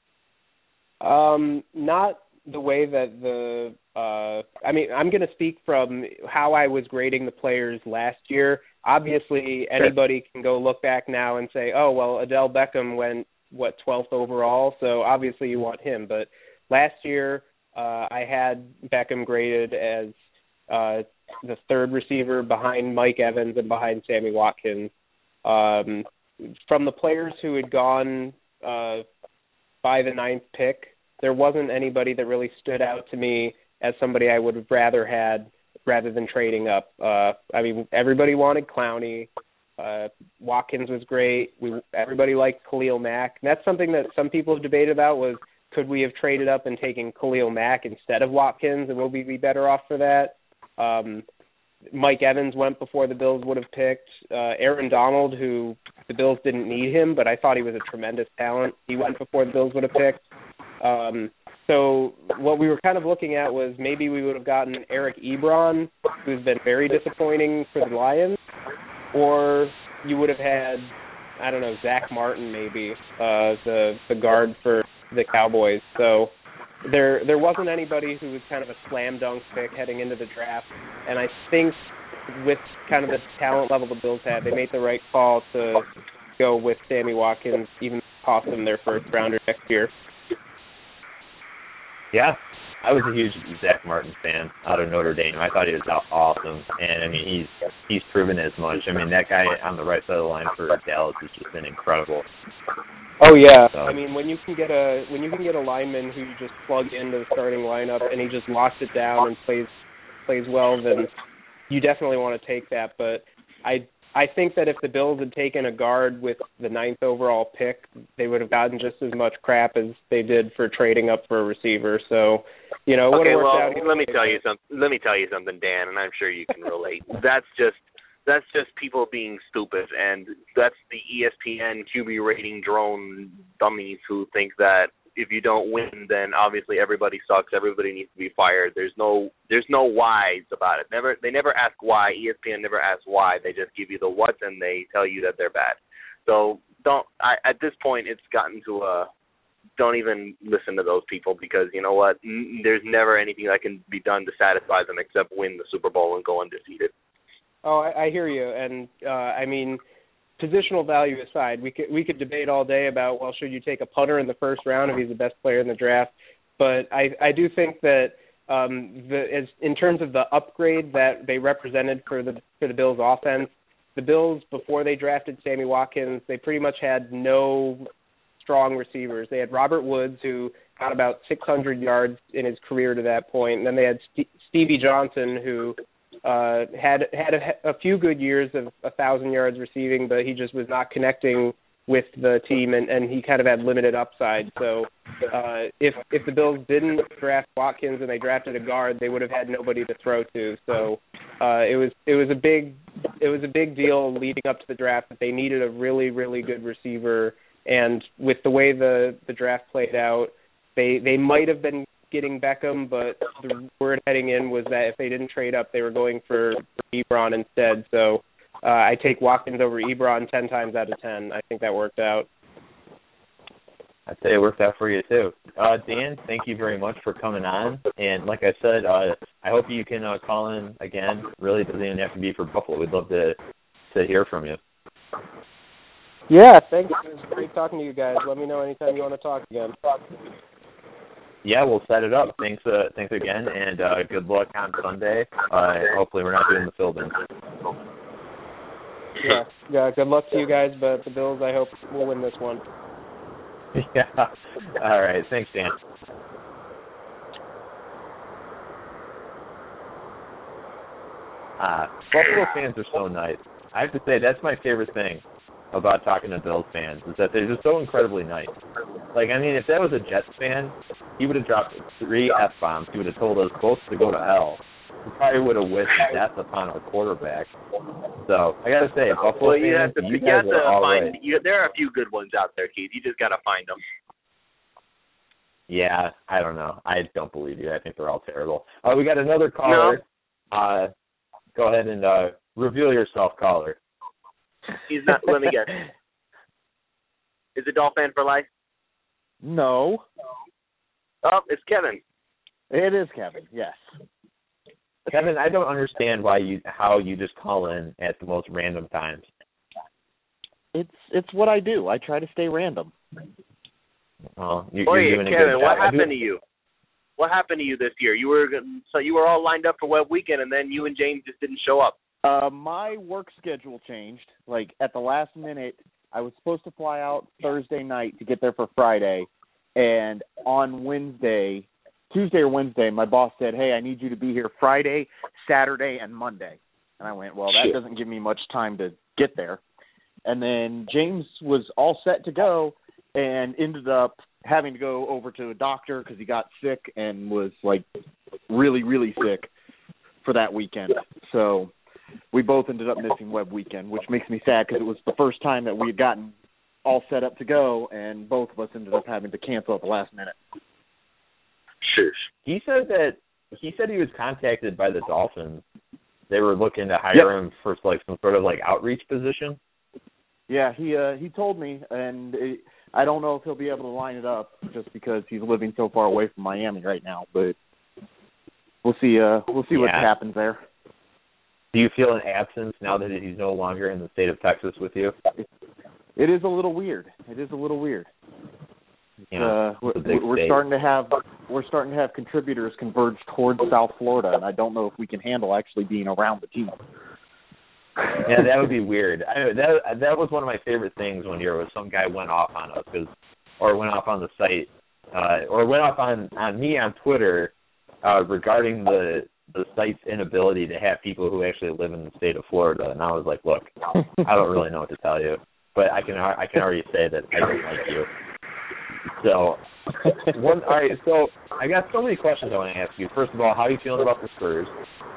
Not the way that I'm going to speak from how I was grading the players last year. Obviously, anybody can go look back now and say, oh, well, Odell Beckham went, 12th overall, so obviously you want him. But last year, I had Beckham graded as the third receiver behind Mike Evans and behind Sammy Watkins. From the players who had gone by the 9th pick, there wasn't anybody that really stood out to me as somebody I would have rather had rather than trading up. I mean, everybody wanted Clowney. Watkins was great. Everybody liked Khalil Mack. And that's something that some people have debated about was, could we have traded up and taken Khalil Mack instead of Watkins, and will we be better off for that? Mike Evans went before the Bills would have picked. Aaron Donald, who the Bills didn't need him, but I thought he was a tremendous talent. He went before the Bills would have picked. So what we were kind of looking at was maybe we would have gotten Eric Ebron, who's been very disappointing for the Lions, or you would have had, I don't know, Zach Martin maybe, the guard for the Cowboys. So there wasn't anybody who was kind of a slam dunk pick heading into the draft, and I think with kind of the talent level the Bills had, they made the right call to go with Sammy Watkins, even cost them their first rounder next year. Yeah, I was a huge Zach Martin fan out of Notre Dame. I thought he was awesome, and I mean he's proven as much. I mean that guy on the right side of the line for Dallas has just been incredible. Oh yeah, so. I mean when you can get a lineman who you just plug into the starting lineup and he just locks it down and plays well, then you definitely want to take that. But I think that if the Bills had taken a guard with the 9th overall pick, they would have gotten just as much crap as they did for trading up for a receiver. So, you know, okay, well, let me tell you something, Dan, and I'm sure you can relate. That's just people being stupid, and that's the ESPN QB rating drone dummies who think that if you don't win, then obviously everybody sucks. Everybody needs to be fired. There's no whys about it. They never ask why. ESPN never asks why. They just give you the what, and they tell you that they're bad. So at this point, it's gotten to don't even listen to those people, because you know what? There's never anything that can be done to satisfy them except win the Super Bowl and go undefeated. Oh, I hear you, and I mean, positional value aside, we could debate all day about, well, should you take a punter in the first round if he's the best player in the draft? But I do think that in terms of the upgrade that they represented for the Bills offense, the Bills, before they drafted Sammy Watkins, they pretty much had no strong receivers. They had Robert Woods, who got about 600 yards in his career to that point, and then they had Stevie Johnson, who had a few good years of 1,000 yards receiving, but he just was not connecting with the team, and he kind of had limited upside. So if the Bills didn't draft Watkins and they drafted a guard, they would have had nobody to throw to. So it was a big deal leading up to the draft that they needed a really, really good receiver. And with the way the draft played out, they might have been getting Beckham, but the word heading in was that if they didn't trade up, they were going for Ebron instead. So I take Watkins over Ebron 10 times out of 10. I think that worked out. I'd say it worked out for you, too. Dan, thank you very much for coming on. And like I said, I hope you can call in again. Really doesn't even have to be for Buffalo. We'd love to hear from you. Yeah, thanks. It was great talking to you guys. Let me know anytime you want to talk again. Yeah, we'll set it up. Thanks again, and good luck on Sunday. Hopefully we're not doing the fill-in. Yeah, good luck to you guys, but the Bills, I hope, will win this one. Yeah. All right. Thanks, Dan. Buffalo fans are so nice. I have to say, that's my favorite thing about talking to Bills fans, is that they're just so incredibly nice. Like, I mean, if that was a Jets fan, he would have dropped 3 F-bombs. He would have told us both to go to hell. He probably would have wished death upon a quarterback. So, I got to say, Buffalo fans, you guys are all right. There are a few good ones out there, Keith. You just got to find them. Yeah, I don't know. I don't believe you. I think they're all terrible. We got another caller. No. Go ahead and reveal yourself, caller. He's not. Let me guess. Is it Dolph fan for life? No. Oh, it's Kevin. It is Kevin. Yes. Kevin, I don't understand how you just call in at the most random times. It's what I do. I try to stay random. Oh, you're doing a Kevin, good job. what happened to you? What happened to you this year? You were all lined up for Web Weekend, and then you and James just didn't show up. My work schedule changed. Like, at the last minute, I was supposed to fly out Thursday night to get there for Friday, and on Tuesday or Wednesday, my boss said, hey, I need you to be here Friday, Saturday, and Monday. And I went, well, that doesn't give me much time to get there. And then James was all set to go and ended up having to go over to a doctor because he got sick and was, like, really, really sick for that weekend. So we both ended up missing Web Weekend, which makes me sad because it was the first time that we had gotten all set up to go, and both of us ended up having to cancel at the last minute. Sure. He said he was contacted by the Dolphins. They were looking to hire him for some sort of outreach position. Yeah, he told me, and I don't know if he'll be able to line it up just because he's living so far away from Miami right now. But we'll see. We'll see what happens there. Do you feel an absence now that he's no longer in the state of Texas with you? It is a little weird. Yeah, we're starting to have contributors converge towards South Florida, and I don't know if we can handle actually being around the team. Yeah, that would be weird. That was one of my favorite things one year was some guy went off on us or went off on the site, or went off on me on Twitter regarding the site's inability to have people who actually live in the state of Florida. And I was like, look, I don't really know what to tell you, but I can already say that I don't like you. So, all right. So I got so many questions I want to ask you. First of all, how are you feeling about the Spurs?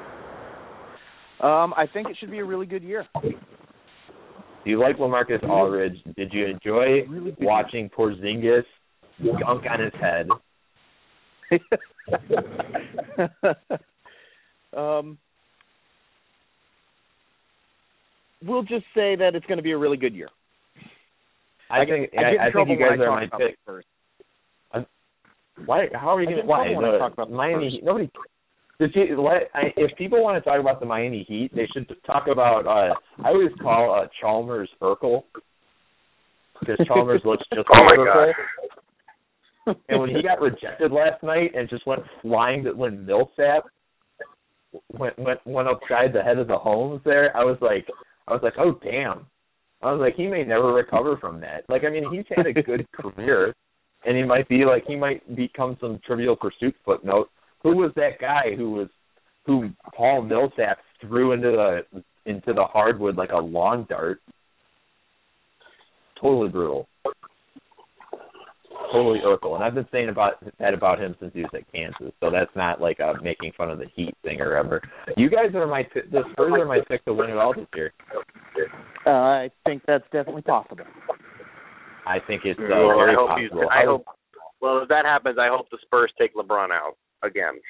I think it should be a really good year. Do you like LaMarcus Aldridge? Did you enjoy watching Porzingis dunk on his head? We'll just say that it's going to be a really good year. I think you guys are my pick. First. Why? How are you going to? Why? Talk about Miami Heat. Nobody. If people want to talk about the Miami Heat, they should talk about. I always call Chalmers Urkel because Chalmers looks just like Urkel. And when he got rejected last night and just went flying, when Millsap went upside the head of the Holmes there, I was like, oh damn. I was like, he may never recover from that. Like, I mean, he's had a good career, and he might become some Trivial Pursuit footnote. Who was that guy who Paul Millsap threw into the hardwood like a lawn dart? Totally brutal. Totally Urkel. And I've been saying that about him since he was at Kansas, so that's not like a making fun of the Heat thing or whatever. You guys are the Spurs are my pick to win it all this year. I think that's definitely possible. I think it's very possible. Well, if that happens, I hope the Spurs take LeBron out again.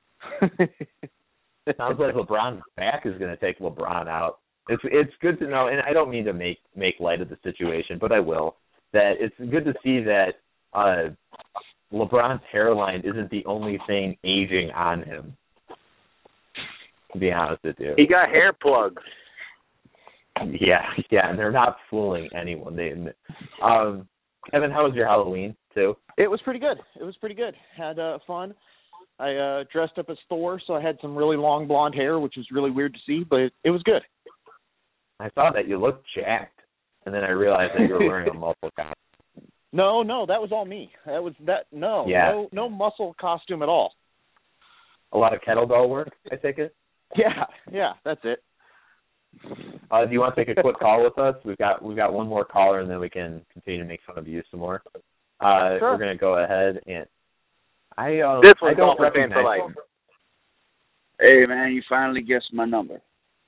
Sounds like LeBron's back is going to take LeBron out. It's good to know, and I don't mean to make light of the situation, but I will, that it's good to see that LeBron's hairline isn't the only thing aging on him, to be honest with you. He got hair plugs. Yeah, and they're not fooling anyone. They admit. Kevin, how was your Halloween, too? It was pretty good. Had fun. I dressed up as Thor, so I had some really long blonde hair, which was really weird to see, but it was good. I saw that you looked jacked, and then I realized that you were wearing a muscle costume. No, that was all me. No muscle costume at all. A lot of kettlebell work, I take it? Yeah, that's it. Do you want to take a quick call with us? We've got one more caller, and then we can continue to make fun of you some more. Sure. We're going to go ahead and this one's all for Fan for Life. Hey, man, you finally guessed my number.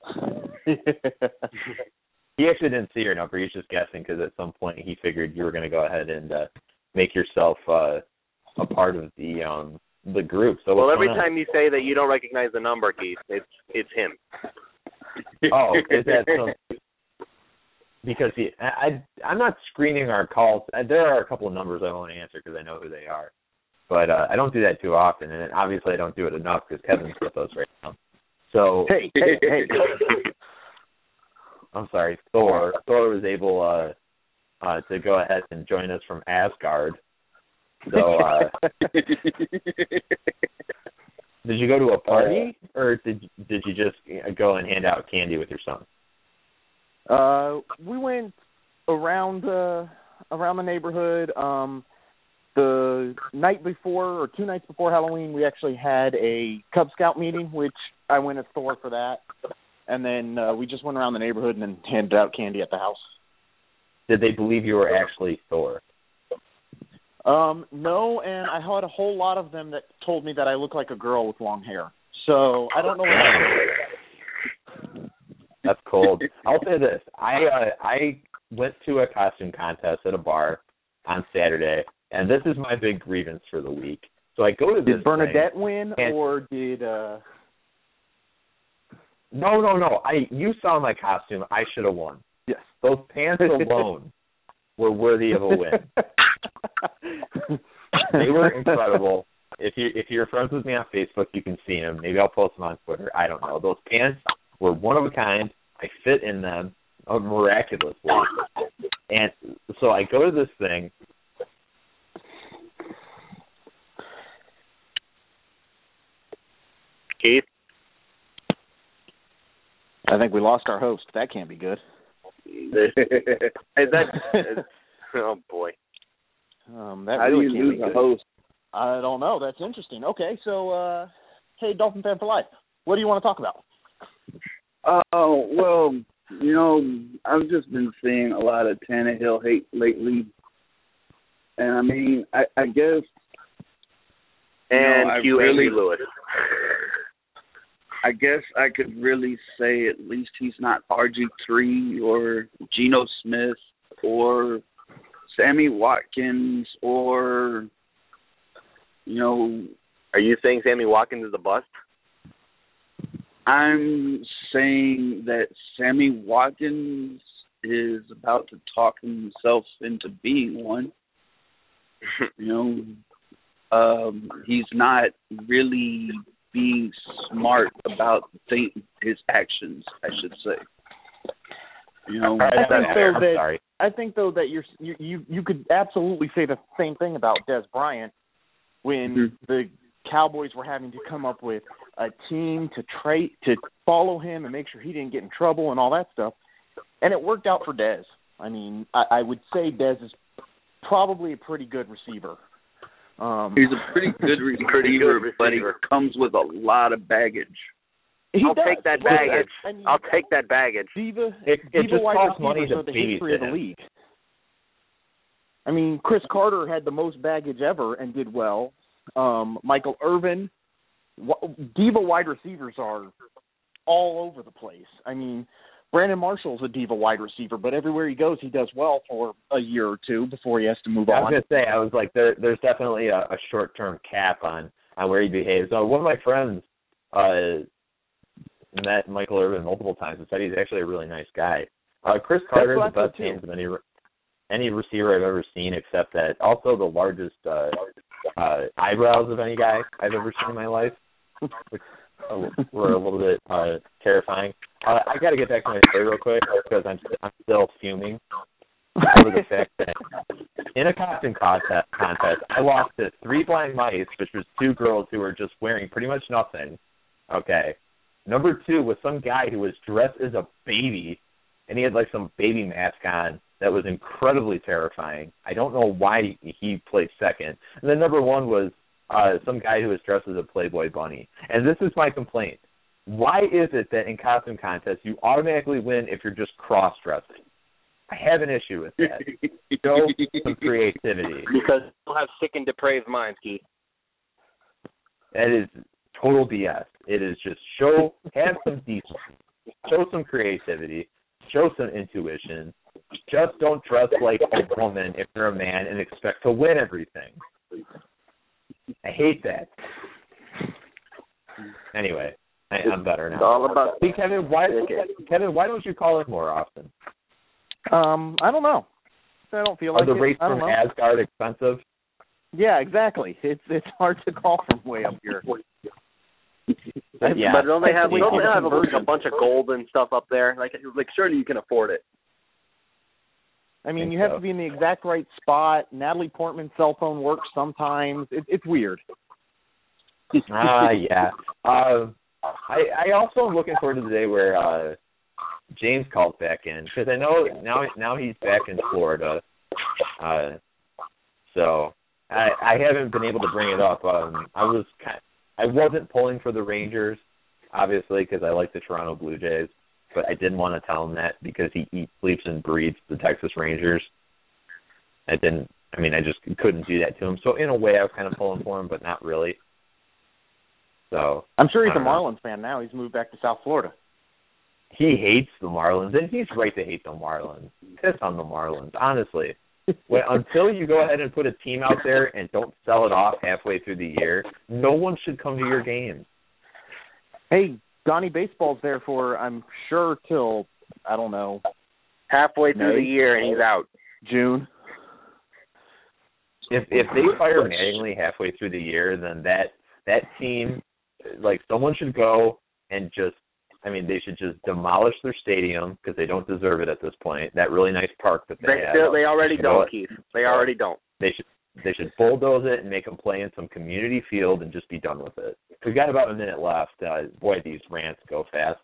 He actually didn't see your number. He's just guessing because at some point he figured you were going to go ahead and make yourself a part of the group. So well, every time you say that you don't recognize the number, Keith, it's him. Oh, is that so? Because I'm not screening our calls. There are a couple of numbers I won't answer because I know who they are. But I don't do that too often, and obviously I don't do it enough because Kevin's with us right now. So hey. I'm sorry, Thor. Thor was able to go ahead and join us from Asgard. So did you go to a party, or did you just go and hand out candy with your son? We went around the neighborhood. The night before, or 2 nights before Halloween, we actually had a Cub Scout meeting, which I went as Thor for that. And then we just went around the neighborhood and then handed out candy at the house. Did they believe you were actually Thor? No, and I had a whole lot of them that told me that I look like a girl with long hair. So I don't know what That's cold. I'll say this. I went to a costume contest at a bar on Saturday, and this is my big grievance for the week. So I go to this Did Bernadette win, or did... No. You saw my costume. I should have won. Yes. Those pants alone were worthy of a win. They were incredible. If you're friends with me on Facebook, you can see them. Maybe I'll post them on Twitter. I don't know. Those pants were one of a kind. I fit in them miraculously. And so I go to this thing. Keith? I think we lost our host. That can't be good. Oh, boy. That How really do you can't lose be a good. host? I don't know. That's interesting. Okay, so, hey, Dolphin Fan for Life, what do you want to talk about? Oh, well, I've just been seeing a lot of Tannehill hate lately. And, I mean, I guess... And Q. Andy Lewis. I guess I could really say at least he's not RG3 or Geno Smith or Sammy Watkins or, Are you saying Sammy Watkins is a bust? I'm saying that Sammy Watkins is about to talk himself into being one. He's not really being smart about his actions, I should say. I think though that you could absolutely say the same thing about Dez Bryant when the Cowboys were having to come up with a team to follow him and make sure he didn't get in trouble and all that stuff, and it worked out for Dez. I mean, I would say Dez is probably a pretty good receiver. He's a pretty good receiver, but he comes with a lot of baggage. I'll take that baggage. I'll take that baggage. Diva just wide costs money receivers to are the history of the babysit him. league. I mean, Chris Carter had the most baggage ever and did well. Michael Irvin, diva wide receivers are all over the place. I mean, Brandon Marshall's a diva wide receiver, but everywhere he goes, he does well for a year or two before he has to move on. I was going to say, I was like, there's definitely a short-term cap on where he behaves. One of my friends met Michael Irvin multiple times and said he's actually a really nice guy. Chris Carter is the best hands of any receiver I've ever seen, except that also the largest eyebrows of any guy I've ever seen in my life, which were a little bit terrifying. I got to get back to my story real quick because I'm still fuming over the fact that in a costume contest, I lost to 3 blind mice, which was 2 girls who were just wearing pretty much nothing. Okay. Number 2 was some guy who was dressed as a baby, and he had like some baby mask on that was incredibly terrifying. I don't know why he placed second. And then number 1 was some guy who was dressed as a Playboy bunny. And this is my complaint. Why is it that in costume contests you automatically win if you're just cross-dressing? I have an issue with that. Show some creativity. Because you'll have sick and depraved minds, Keith. That is total BS. It is just have some decency, show some creativity, show some intuition. Just don't dress like a woman if you're a man and expect to win everything. I hate that. Anyway, I'm better now. It's all about. Hey, Kevin, why don't you call in more often? I don't know. I don't feel like it. Are the rates from Asgard expensive? Yeah, exactly. It's hard to call from way up here. Yeah, but don't they have a bunch of gold and stuff up there? Like surely you can afford it. I mean, you have to be in the exact right spot. Natalie Portman's cell phone works sometimes. It's weird. Yeah. I also am looking forward to the day where James calls back in, because I know now he's back in Florida. So I haven't been able to bring it up. I wasn't pulling for the Rangers, obviously, because I like the Toronto Blue Jays, but I didn't want to tell him that because he eats, sleeps, and breathes the Texas Rangers. I just couldn't do that to him. So in a way, I was kind of pulling for him, but not really. So I'm sure he's a Marlins fan now. He's moved back to South Florida. He hates the Marlins, and he's right to hate the Marlins. Piss on the Marlins, honestly. Until you go ahead and put a team out there and don't sell it off halfway through the year, no one should come to your games. Hey, Donnie Baseball's there for, I'm sure, till, I don't know. Halfway through the year and he's out. June. If they fire Mattingly halfway through the year, then that team, like, someone should go and they should just demolish their stadium because they don't deserve it at this point. That really nice park that they have. They already don't, Keith. They already don't. They should bulldoze it and make them play in some community field and just be done with it. We've got about a minute left. Boy, these rants go fast.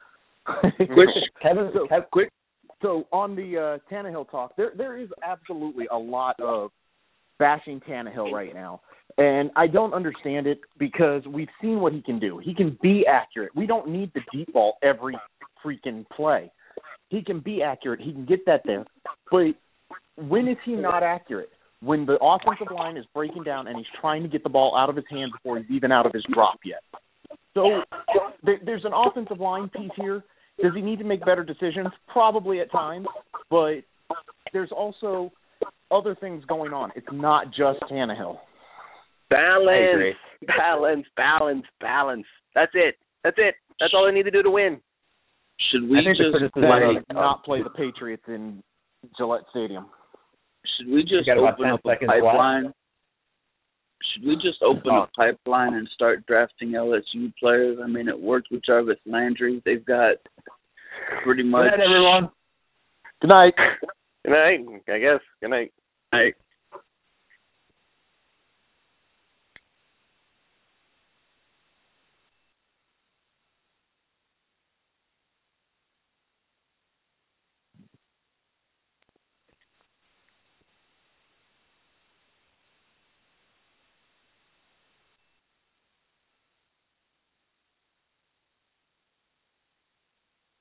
Quick. So on the Tannehill talk, there is absolutely a lot of bashing Tannehill right now. And I don't understand it because we've seen what he can do. He can be accurate. We don't need the deep ball every freaking play. He can be accurate. He can get that there. But when is he not accurate? When the offensive line is breaking down and he's trying to get the ball out of his hand before he's even out of his drop yet. So there's an offensive line piece here. Does he need to make better decisions? Probably at times. But there's also other things going on. It's not just Tannehill. Balance. That's it. That's all they need to do to win. Should we not play the Patriots in Gillette Stadium? Should we just open up a pipeline? Should we just open a pipeline and start drafting LSU players? I mean, it worked with Jarvis Landry. They've got pretty much. Good night, everyone. Good night. Good night, I guess. Good night. Night.